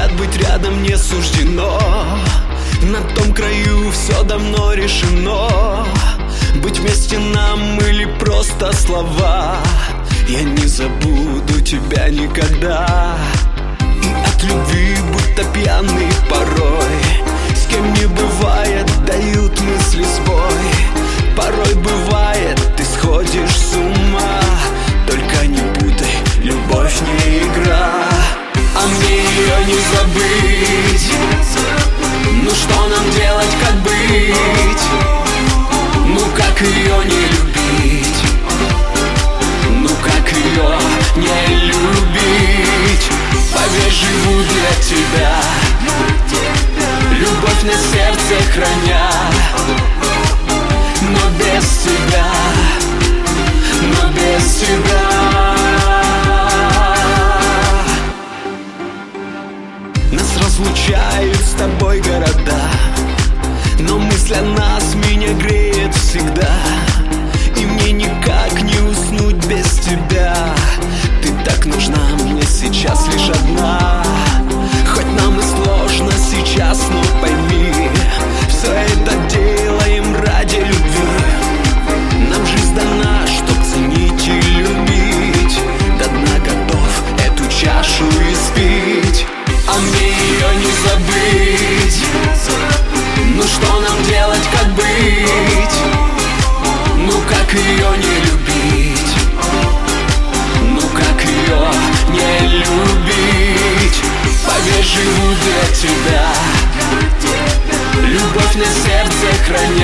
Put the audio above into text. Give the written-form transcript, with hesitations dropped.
говорят, быть рядом не суждено. На том краю все давно решено. Быть вместе нам или просто слова. Я не забуду тебя никогда. И от любви будто пьяный порой. С кем не бывает, дают мысли сбой. Порой бывает, ты сходишь с ума. Только не путай, любовь не игра. А мне ее не забыть. Ну что нам делать, как быть? Ну как ее не любить? Ну как ее не любить? Поверь, живу для тебя. Любовь на сердце храня. Но без тебя, но без тебя. Нас разлучают с тобой города, но мысль о нас меня греет всегда. И мне никак не уснуть без тебя. Ты так нужна мне сейчас лишь одна. Хоть нам и сложно сейчас, но пойми, все это делаем ради любви. Нам жизнь дана, чтоб ценить и любить. До дна готов эту чашу испить. А мне ее не забыть. Ну что нам делать, как быть? Ну как ее не любить? Ну как ее не любить? Поверь, живу для тебя. Любовь на сердце храня.